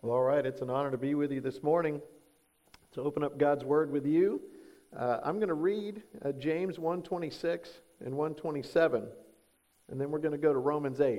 Well, all right, it's an honor to be with you this morning to open up God's Word with you. I'm going to read James 1:26 and 1:27, and then we're going to go to Romans 8.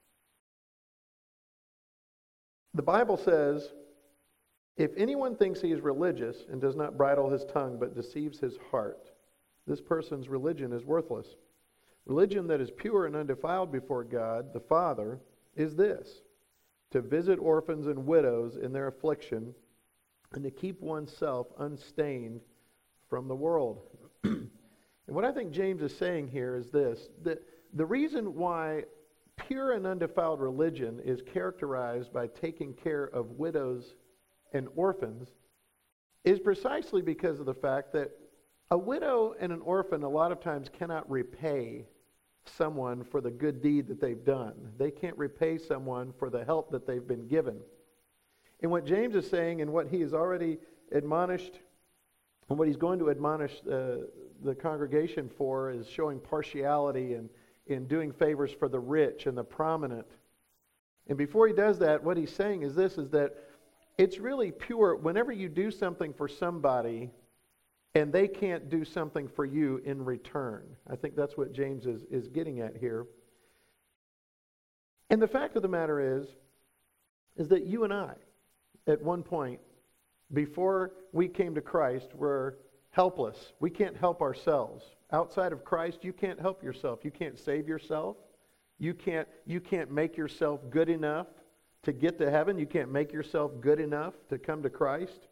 The Bible says, "If anyone thinks he is religious and does not bridle his tongue but deceives his heart, this person's religion is worthless. Religion that is pure and undefiled before God, the Father, is this: to visit orphans and widows in their affliction, and to keep oneself unstained from the world." And what I think James is saying here is this: that the reason why pure and undefiled religion is characterized by taking care of widows and orphans is precisely because of the fact that a widow and an orphan a lot of times cannot repay someone for the good deed that they've done. They can't repay someone for the help that they've been given. And what James is saying, and what he has already admonished, and what he's going to admonish the congregation for, is showing partiality and in doing favors for the rich and the prominent. And before he does that, what he's saying is this, is that it's really pure whenever you do something for somebody and they can't do something for you in return. I think that's what James is getting at here. And the fact of the matter is that you and I, at one point, before we came to Christ, were helpless. We can't help ourselves. Outside of Christ, you can't help yourself. You can't save yourself. You can't make yourself good enough to get to heaven. You can't make yourself good enough to come to Christ.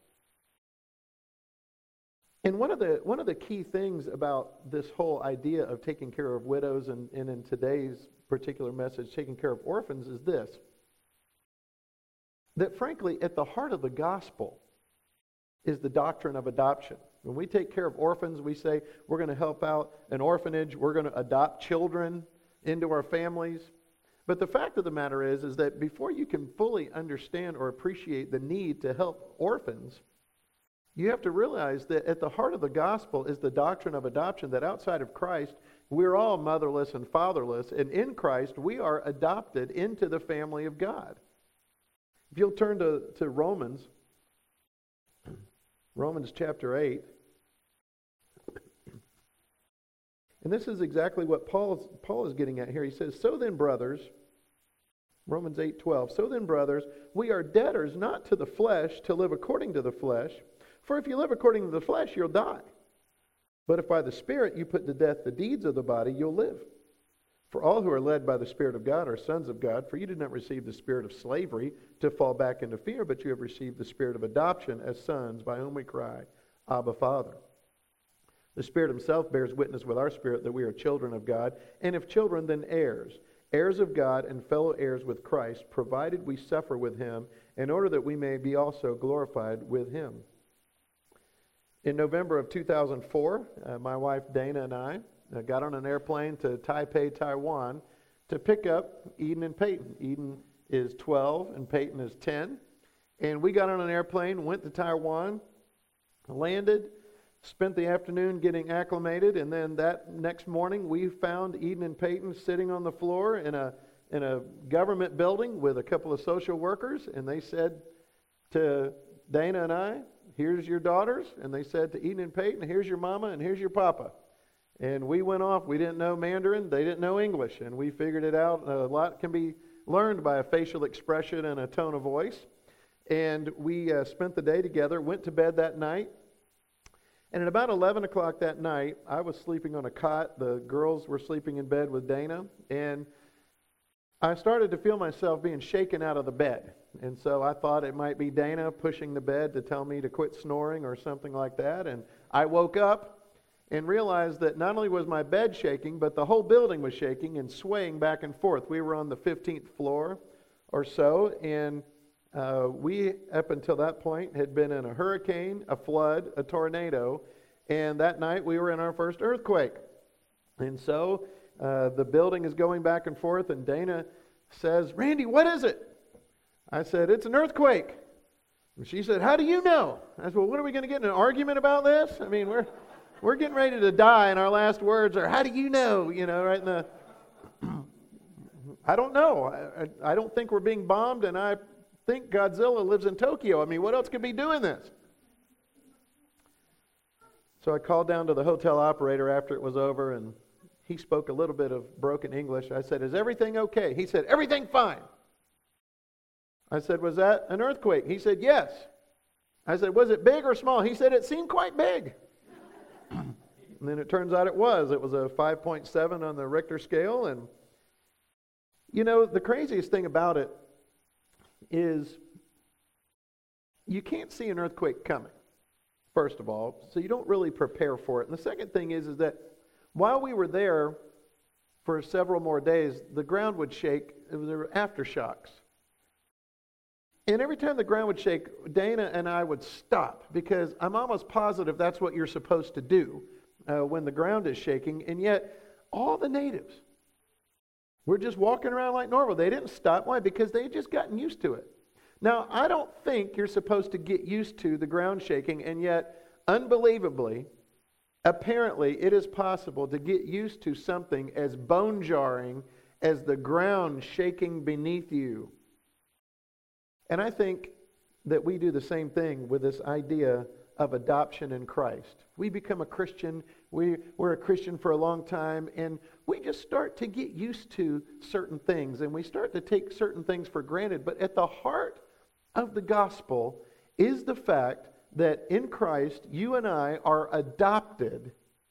And one of the key things about this whole idea of taking care of widows and in today's particular message, taking care of orphans, is this: that frankly, at the heart of the gospel is the doctrine of adoption. When we take care of orphans, we say we're going to help out an orphanage, we're going to adopt children into our families. But the fact of the matter is that before you can fully understand or appreciate the need to help orphans, you have to realize that at the heart of the gospel is the doctrine of adoption, that outside of Christ, we're all motherless and fatherless, and in Christ, we are adopted into the family of God. If you'll turn to Romans chapter 8, and this is exactly what Paul is getting at here. He says, "So then, brothers," Romans 8:12, "So then, brothers, we are debtors not to the flesh to live according to the flesh. For if you live according to the flesh, you'll die. But if by the Spirit you put to death the deeds of the body, you'll live. For all who are led by the Spirit of God are sons of God. For you did not receive the spirit of slavery to fall back into fear, but you have received the spirit of adoption as sons, by whom we cry, Abba, Father. The Spirit himself bears witness with our spirit that we are children of God, and if children, then heirs, heirs of God and fellow heirs with Christ, provided we suffer with him, in order that we may be also glorified with him." In November of 2004, my wife Dana and I got on an airplane to Taipei, Taiwan, to pick up Eden and Peyton. Eden is 12 and Peyton is 10. And we got on an airplane, went to Taiwan, landed, spent the afternoon getting acclimated, and then that next morning we found Eden and Peyton sitting on the floor in a government building with a couple of social workers, and they said to Dana and I, "Here's your daughters," and they said to Eden and Peyton, "Here's your mama and here's your papa." And we went off. We didn't know Mandarin. They didn't know English, and we figured it out. A lot can be learned by a facial expression and a tone of voice. And we spent the day together, went to bed that night. And at about 11 o'clock that night, I was sleeping on a cot. The girls were sleeping in bed with Dana. And I started to feel myself being shaken out of the bed. And so I thought it might be Dana pushing the bed to tell me to quit snoring or something like that. And I woke up and realized that not only was my bed shaking, but the whole building was shaking and swaying back and forth. We were on the 15th floor or so, and we, up until that point, had been in a hurricane, a flood, a tornado, and that night we were in our first earthquake. And so the building is going back and forth, and Dana says, "Randy, what is it?" I said, "It's an earthquake." And she said, "How do you know?" I said, "Well, what are we going to get in an argument about this? I mean, we're getting ready to die, and our last words are, 'How do you know?' You know, right in the... I don't know. I don't think we're being bombed, and I think Godzilla lives in Tokyo. I mean, what else could be doing this? So I called down to the hotel operator after it was over, and he spoke a little bit of broken English. I said, "Is everything okay?" He said, "Everything fine." I said, "Was that an earthquake?" He said, "Yes." I said, "Was it big or small?" He said, "It seemed quite big." And then it turns out it was. It was a 5.7 on the Richter scale. And, you know, the craziest thing about it is you can't see an earthquake coming, first of all, so you don't really prepare for it. And the second thing is that while we were there for several more days, the ground would shake. There were aftershocks. And every time the ground would shake, Dana and I would stop, because I'm almost positive that's what you're supposed to do when the ground is shaking. And yet, all the natives were just walking around like normal. They didn't stop. Why? Because they had just gotten used to it. Now, I don't think you're supposed to get used to the ground shaking, and yet, unbelievably, apparently, it is possible to get used to something as bone-jarring as the ground shaking beneath you. And I think that we do the same thing with this idea of adoption in Christ. We become a Christian, we're a Christian for a long time, and we just start to get used to certain things, and we start to take certain things for granted. But at the heart of the gospel is the fact that in Christ, you and I are adopted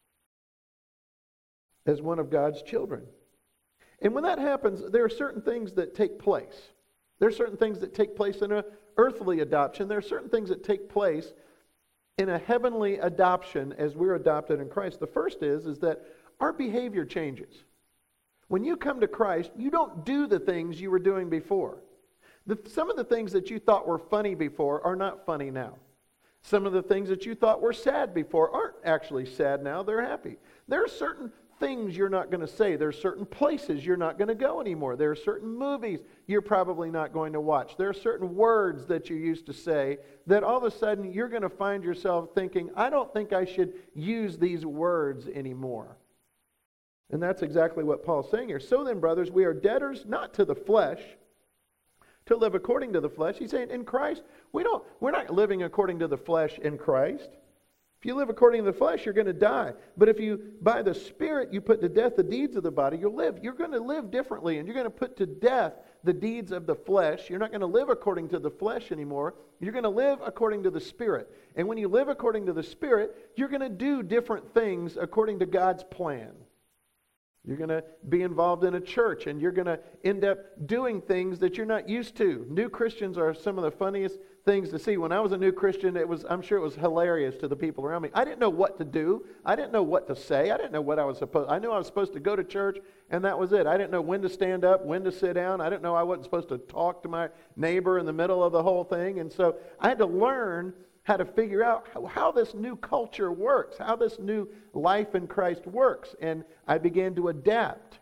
as one of God's children. And when that happens, there are certain things that take place. There are certain things that take place in an earthly adoption. There are certain things that take place in a heavenly adoption as we're adopted in Christ. The first is that our behavior changes. When you come to Christ, you don't do the things you were doing before. Some of the things that you thought were funny before are not funny now. Some of the things that you thought were sad before aren't actually sad now. They're happy. There are certain things you're not going to say. There are certain places you're not going to go anymore. There are certain movies you're probably not going to watch. There are certain words that you used to say that all of a sudden you're going to find yourself thinking, I don't think I should use these words anymore. And that's exactly what Paul's saying here. So then, brothers, we are debtors not to the flesh, to live according to the flesh. He's saying in Christ, we're not living according to the flesh in Christ. If you live according to the flesh, you're going to die. But if you, by the Spirit, you put to death the deeds of the body, you'll live. You're going to live differently, and you're going to put to death the deeds of the flesh. You're not going to live according to the flesh anymore. You're going to live according to the Spirit. And when you live according to the Spirit, you're going to do different things according to God's plan. You're going to be involved in a church, and you're going to end up doing things that you're not used to. New Christians are some of the funniest things to see. When I was a new Christian, I'm sure it was hilarious to the people around me. I didn't know what to do. I didn't know what to say. I didn't know what I was supposed. I knew I was supposed to go to church, and that was it. I didn't know when to stand up, when to sit down. I didn't know I wasn't supposed to talk to my neighbor in the middle of the whole thing. And so I had to learn how to figure out how this new culture works, how this new life in Christ works. And I began to adapt.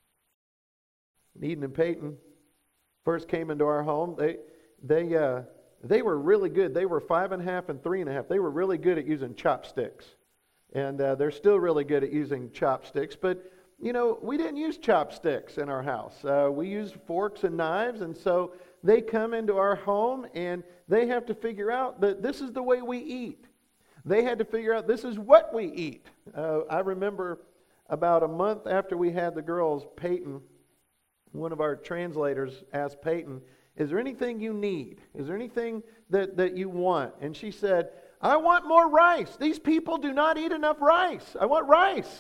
Eden and Peyton first came into our home. They were really good. They were 5.5 and 3.5. They were really good at using chopsticks. And they're still really good at using chopsticks. But, you know, we didn't use chopsticks in our house. We used forks and knives. And so they come into our home and they have to figure out that this is the way we eat. They had to figure out this is what we eat. I remember about a month after we had the girls, Peyton, one of our translators asked Peyton, is there anything you need? Is there anything that you want? And she said, I want more rice. These people do not eat enough rice. I want rice.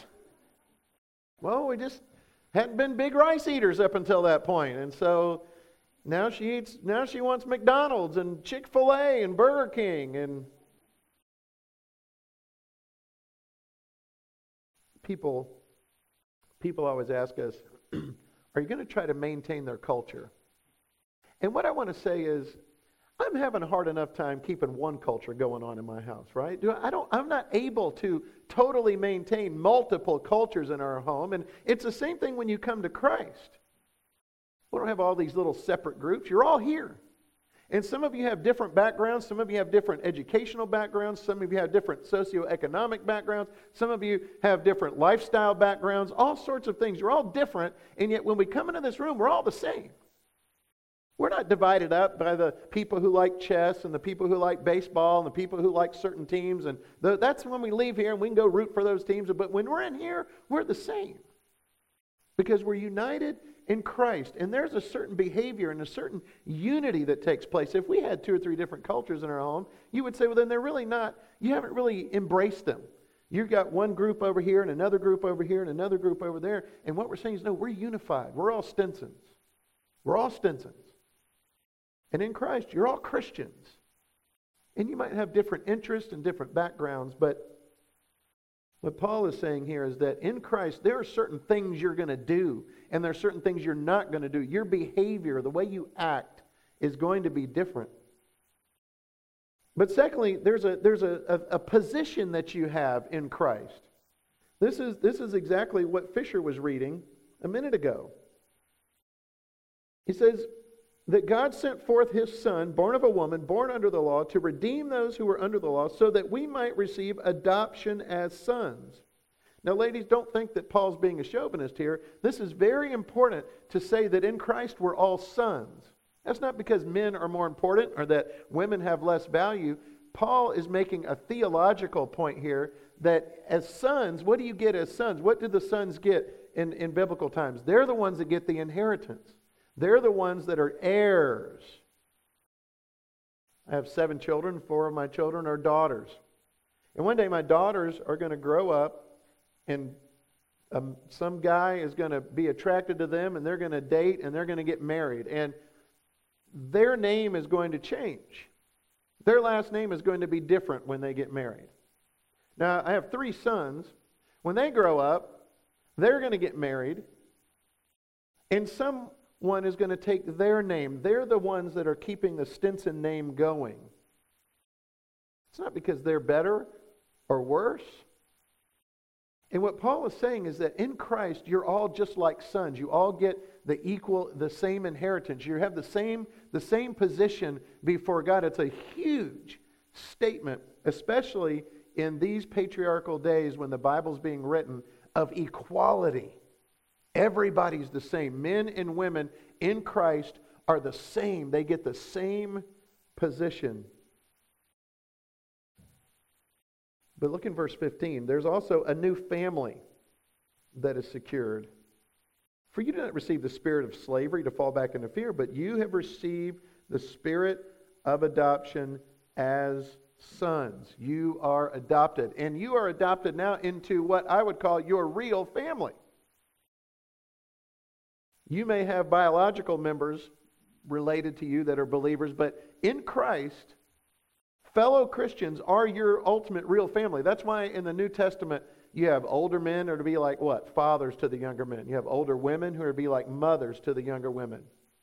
Well, we just hadn't been big rice eaters up until that point. And so now she wants McDonald's and Chick-fil-A and Burger King. And people always ask us, are you going to try to maintain their culture? And what I want to say is, I'm having a hard enough time keeping one culture going on in my house, right? I'm not able to totally maintain multiple cultures in our home. And it's the same thing when you come to Christ. We don't have all these little separate groups. You're all here. And some of you have different backgrounds. Some of you have different educational backgrounds. Some of you have different socioeconomic backgrounds. Some of you have different lifestyle backgrounds. All sorts of things. You're all different. And yet when we come into this room, we're all the same. We're not divided up by the people who like chess and the people who like baseball and the people who like certain teams. And that's when we leave here and we can go root for those teams. But when we're in here, we're the same. Because we're united in Christ. And there's a certain behavior and a certain unity that takes place. If we had 2 or 3 different cultures in our home, you would say, well, then they're really not, you haven't really embraced them. You've got one group over here and another group over here and another group over there. And what we're saying is, no, we're unified. We're all Stinsons. We're all Stinsons. And in Christ, you're all Christians. And you might have different interests and different backgrounds, but what Paul is saying here is that in Christ, there are certain things you're going to do, and there are certain things you're not going to do. Your behavior, the way you act, is going to be different. But secondly, there's a position that you have in Christ. This is exactly what Fisher was reading a minute ago. He says that God sent forth His Son, born of a woman, born under the law, to redeem those who were under the law, so that we might receive adoption as sons. Now, ladies, don't think that Paul's being a chauvinist here. This is very important to say that in Christ we're all sons. That's not because men are more important or that women have less value. Paul is making a theological point here that as sons, what do you get as sons? What did the sons get in biblical times? They're the ones that get the inheritance. They're the ones that are heirs. I have 7 children. 4 of my children are daughters. And one day my daughters are going to grow up and some guy is going to be attracted to them and they're going to date and they're going to get married. And their name is going to change. Their last name is going to be different when they get married. Now, I have 3 sons. When they grow up, they're going to get married. And someone is going to take their name. They're the ones that are keeping the Stinson name going. It's not because they're better or worse. And what Paul is saying is that in Christ, you're all just like sons. You all get the same inheritance. You have the same position before God. It's a huge statement, especially in these patriarchal days when the Bible's being written, of equality. Everybody's the same. Men and women in Christ are the same. They get the same position. But look in verse 15. There's also a new family that is secured. For you did not receive the spirit of slavery to fall back into fear, but you have received the spirit of adoption as sons. You are adopted. And you are adopted now into what I would call your real family. You may have biological members related to you that are believers, but in Christ, fellow Christians are your ultimate real family. That's why in the New Testament you have older men who are to be like what? Fathers to the younger men. You have older women who are to be like mothers to the younger women.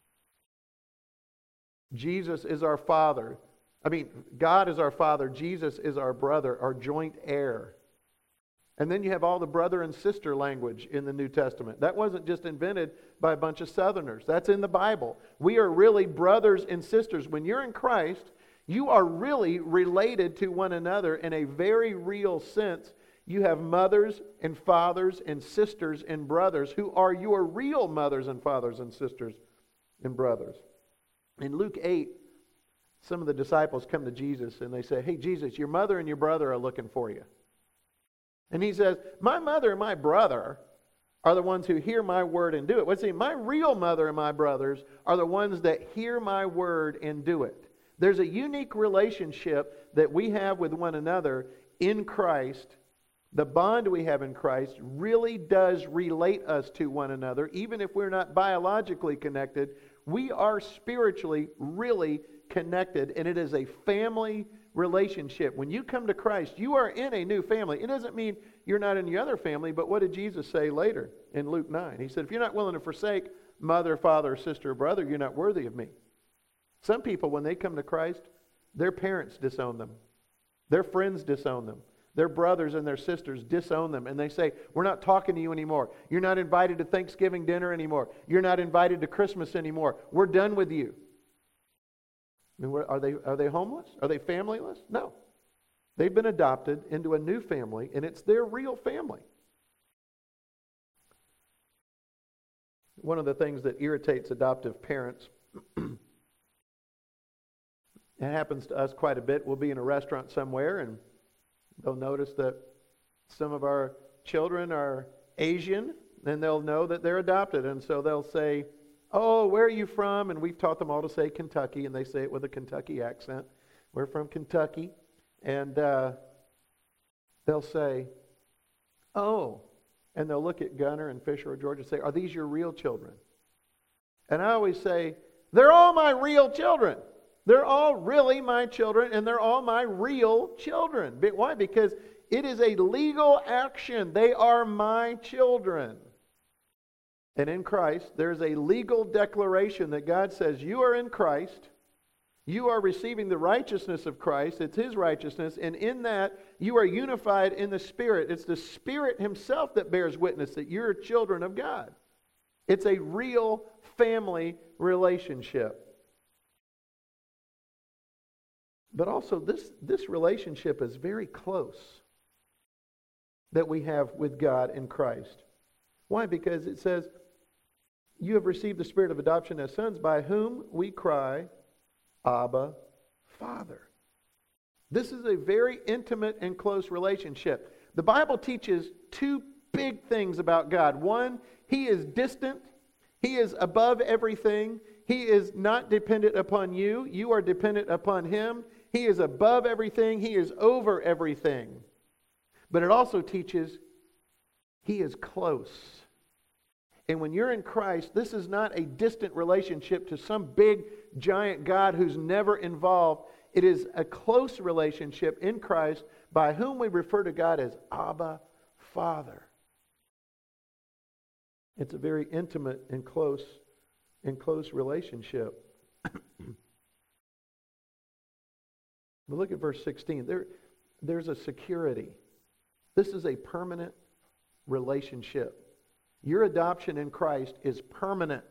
Jesus is our father. God is our father. Jesus is our brother, our joint heir. And then you have all the brother and sister language in the New Testament. That wasn't just invented by a bunch of Southerners. That's in the Bible. We are really brothers and sisters. When you're in Christ, you are really related to one another in a very real sense. You have mothers and fathers and sisters and brothers who are your real mothers and fathers and sisters and brothers. In Luke 8, some of the disciples come to Jesus and they say, "Hey, Jesus, your mother and your brother are looking for you." And he says, "My mother and my brother are the ones who hear my word and do it." Well, see, my real mother and my brothers are the ones that hear my word and do it. There's a unique relationship that we have with one another in Christ. The bond we have in Christ really does relate us to one another. Even if we're not biologically connected, we are spiritually really connected, and it is a family relationship. When you come to Christ, you are in a new family. It doesn't mean you're not in the other family, but what did Jesus say later in Luke 9? He said, if you're not willing to forsake mother, father, sister, or brother, you're not worthy of me. Some people, when they come to Christ, their parents disown them. Their friends disown them. Their brothers and their sisters disown them. And they say, we're not talking to you anymore. You're not invited to Thanksgiving dinner anymore. You're not invited to Christmas anymore. We're done with you. I mean, are they homeless? Are they familyless? No. They've been adopted into a new family, and it's their real family. One of the things that irritates adoptive parents It happens to us quite a bit. We'll be in a restaurant somewhere, and they'll notice that some of our children are Asian, and they'll know that they're adopted. And so they'll say, "Oh, where are you from?" And we've taught them all to say Kentucky, and they say it with a Kentucky accent. "We're from Kentucky." And they'll say, "Oh." And they'll look at Gunnar and Fisher or George and say, "Are these your real children?" And I always say, "They're all my real children. They're all really my children, and they're all my real children." Why? Because it is a legal action. They are my children. And in Christ, there's a legal declaration that God says, you are in Christ. You are receiving the righteousness of Christ. It's His righteousness. And in that, you are unified in the Spirit. It's the Spirit Himself that bears witness that you're children of God. It's a real family relationship. But also, this relationship is very close that we have with God in Christ. Why? Because it says, you have received the Spirit of adoption as sons, by whom we cry, Abba, Father. This is a very intimate and close relationship. The Bible teaches two big things about God. One, He is distant. He is above everything. He is not dependent upon you. You are dependent upon Him. He is above everything. He is over everything. But it also teaches He is close. And when you're in Christ, this is not a distant relationship to some big, giant God who's never involved. It is a close relationship in Christ by whom we refer to God as Abba, Father. It's a very intimate and close relationship. But look at verse 16. There's a security. This is a permanent relationship. Your adoption in Christ is permanent.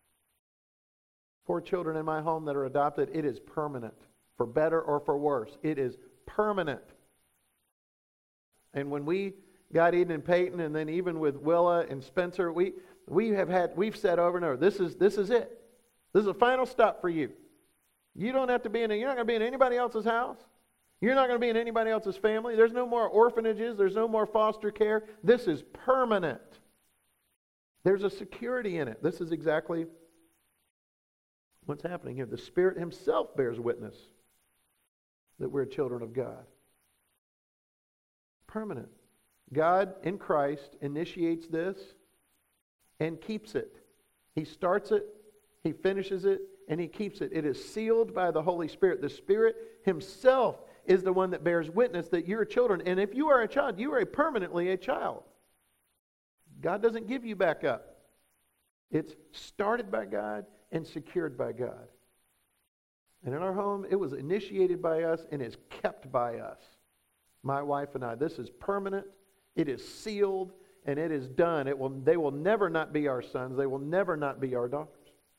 4 children in my home that are adopted, it is permanent. For better or for worse, it is permanent. And when we got Eden and Peyton, and then even with Willa and Spencer, we've said over and over, this is it. This is a final stop for you. You don't have to you're not going to be in anybody else's house. You're not going to be in anybody else's family. There's no more orphanages. There's no more foster care. This is permanent. There's a security in it. This is exactly what's happening here. The Spirit Himself bears witness that we're children of God. Permanent. God in Christ initiates this and keeps it. He starts it, He finishes it, and He keeps it. It is sealed by the Holy Spirit. The Spirit Himself is the one that bears witness that you're children. And if you are a child, you are permanently a child. God doesn't give you back up. It's started by God and secured by God. And in our home, it was initiated by us and is kept by us. My wife and I. This is permanent. It is sealed and it is done. They will never not be our sons. They will never not be our daughters.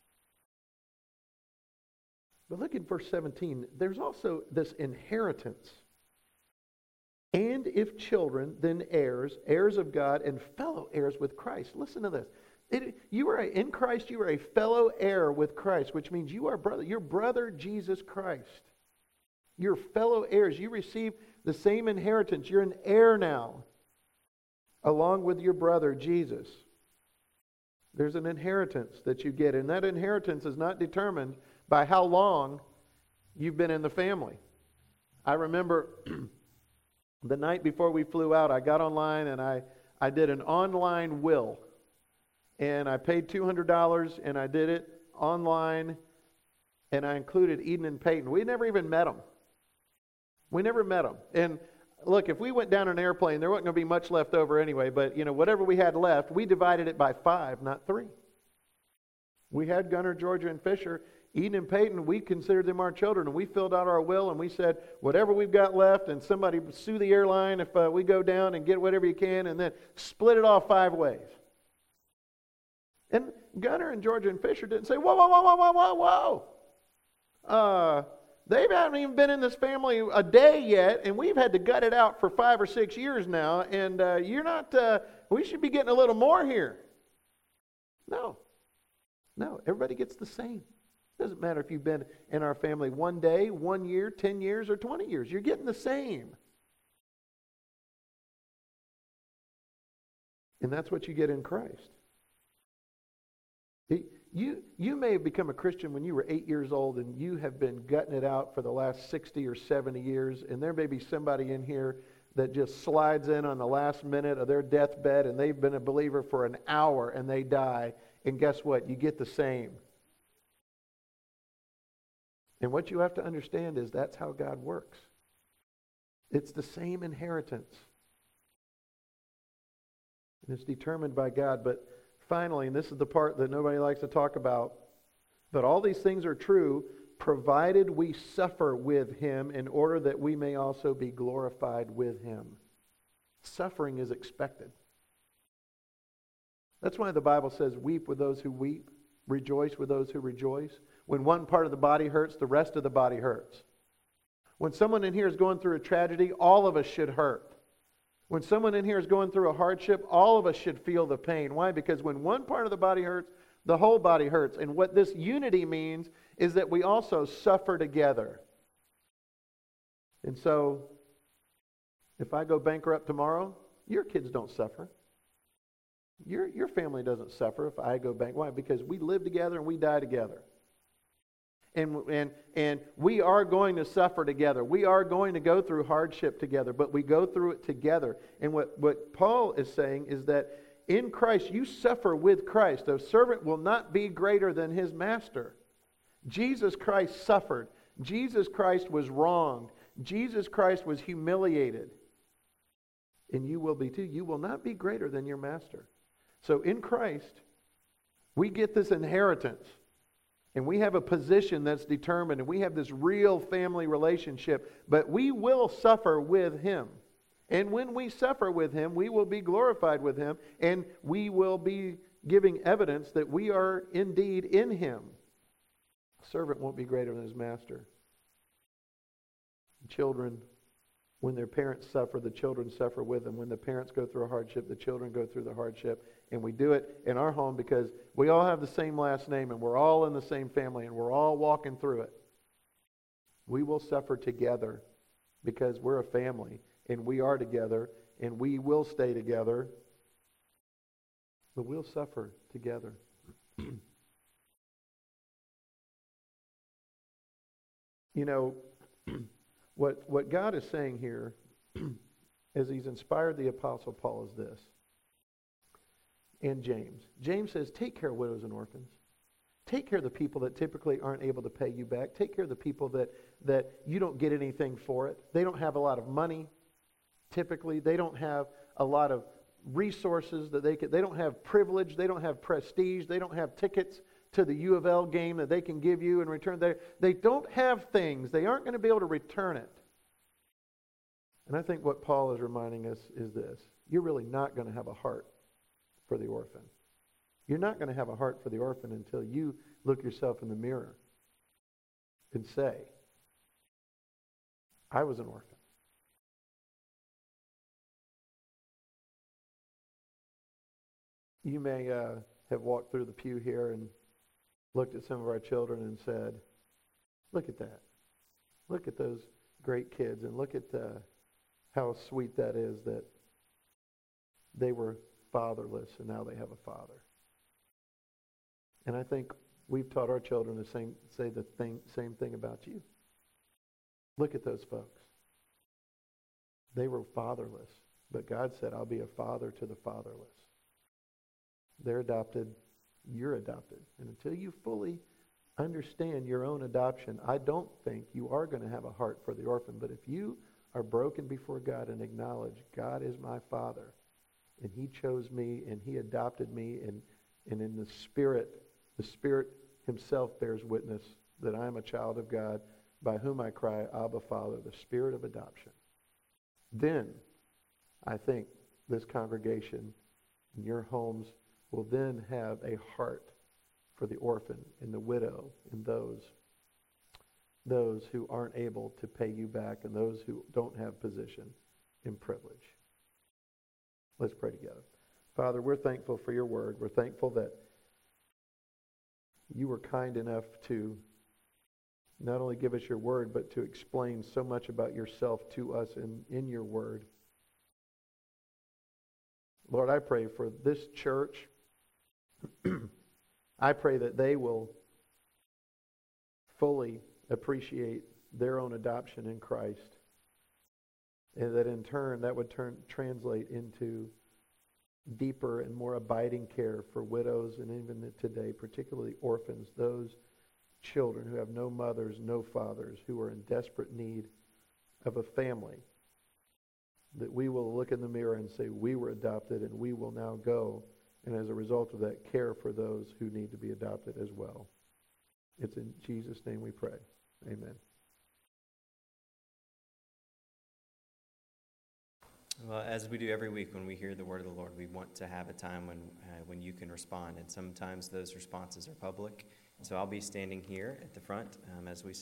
But look at verse 17. There's also this inheritance. And if children, then heirs, heirs of God, and fellow heirs with Christ. Listen to this. In Christ, you are a fellow heir with Christ, which means you are your brother Jesus Christ. You're fellow heirs. You receive the same inheritance. You're an heir now, along with your brother Jesus. There's an inheritance that you get, and that inheritance is not determined by how long you've been in the family. I remember the night before we flew out, I got online and I did an online will. And I paid $200 and I did it online, and I included Eden and Peyton. We never even met them. We never met them. And look, if we went down an airplane, there wasn't going to be much left over anyway, but whatever we had left, we divided it by 5, not 3. We had Gunnar, Georgia, and Fisher. Eden and Peyton, we considered them our children, and we filled out our will, and we said, whatever we've got left, and somebody sue the airline if we go down and get whatever you can, and then split it off 5 ways. And Gunnar and Georgia and Fisher didn't say, whoa, whoa, whoa, whoa, whoa, whoa. They haven't even been in this family a day yet, and we've had to gut it out for 5 or 6 years now, and you're not, we should be getting a little more here. No, everybody gets the same. Doesn't matter if you've been in our family 1 day, 1 year, 10 years, or 20 years. You're getting the same. And that's what you get in Christ. You may have become a Christian when you were 8 years old, and you have been gutting it out for the last 60 or 70 years, and there may be somebody in here that just slides in on the last minute of their deathbed, and they've been a believer for an hour, and they die, and guess what? You get the same. And what you have to understand is that's how God works. It's the same inheritance. And it's determined by God. But finally, and this is the part that nobody likes to talk about, but all these things are true provided we suffer with Him in order that we may also be glorified with Him. Suffering is expected. That's why the Bible says, weep with those who weep, rejoice with those who rejoice. When one part of the body hurts, the rest of the body hurts. When someone in here is going through a tragedy, all of us should hurt. When someone in here is going through a hardship, all of us should feel the pain. Why? Because when one part of the body hurts, the whole body hurts. And what this unity means is that we also suffer together. And so, if I go bankrupt tomorrow, your kids don't suffer. Your family doesn't suffer if I go bankrupt. Why? Because we live together and we die together. And we are going to suffer together. We are going to go through hardship together, but we go through it together. And what Paul is saying is that in Christ, you suffer with Christ. A servant will not be greater than his master. Jesus Christ suffered. Jesus Christ was wronged. Jesus Christ was humiliated. And you will be too. You will not be greater than your master. So in Christ, we get this inheritance. And we have a position that's determined, and we have this real family relationship, but we will suffer with Him. And when we suffer with Him, we will be glorified with Him, and we will be giving evidence that we are indeed in Him. A servant won't be greater than his master. Children, when their parents suffer, the children suffer with them. When the parents go through a hardship, the children go through the hardship. And we do it in our home because we all have the same last name and we're all in the same family and we're all walking through it. We will suffer together because we're a family and we are together and we will stay together. But we'll suffer together. You know, what God is saying here as He's inspired the Apostle Paul is this. And James. James says, take care of widows and orphans. Take care of the people that typically aren't able to pay you back. Take care of the people that you don't get anything for it. They don't have a lot of money. Typically, they don't have a lot of resources that they don't have privilege. They don't have prestige. They don't have tickets to the U of L game that they can give you in return. They don't have things. They aren't going to be able to return it. And I think what Paul is reminding us is this. You're really not going to have a heart for the orphan. You're not going to have a heart for the orphan until you look yourself in the mirror and say, I was an orphan. You may have walked through the pew here and looked at some of our children and said, look at that. Look at those great kids and look at how sweet that is that they were fatherless and now they have a father. And I think we've taught our children the same thing about you. Look at those folks. They were fatherless, but God said, I'll be a father to the fatherless. They're adopted, you're adopted. And until you fully understand your own adoption, I don't think you are going to have a heart for the orphan. But if you are broken before God and acknowledge God is my Father, and He chose me, and He adopted me, and in the Spirit Himself bears witness that I am a child of God, by whom I cry, Abba, Father, the Spirit of adoption. Then, I think this congregation and your homes will then have a heart for the orphan and the widow and those who aren't able to pay you back and those who don't have position and privilege. Let's pray together. Father, we're thankful for your word. We're thankful that you were kind enough to not only give us your word, but to explain so much about yourself to us in your word. Lord, I pray for this church. I pray that they will fully appreciate their own adoption in Christ. And that in turn, that would translate into deeper and more abiding care for widows and even today, particularly orphans, those children who have no mothers, no fathers, who are in desperate need of a family. That we will look in the mirror and say, we were adopted, and we will now go, and as a result of that, care for those who need to be adopted as well. It's in Jesus' name we pray. Amen. Well, as we do every week when we hear the word of the Lord, we want to have a time when you can respond, and sometimes those responses are public. So I'll be standing here at the front as we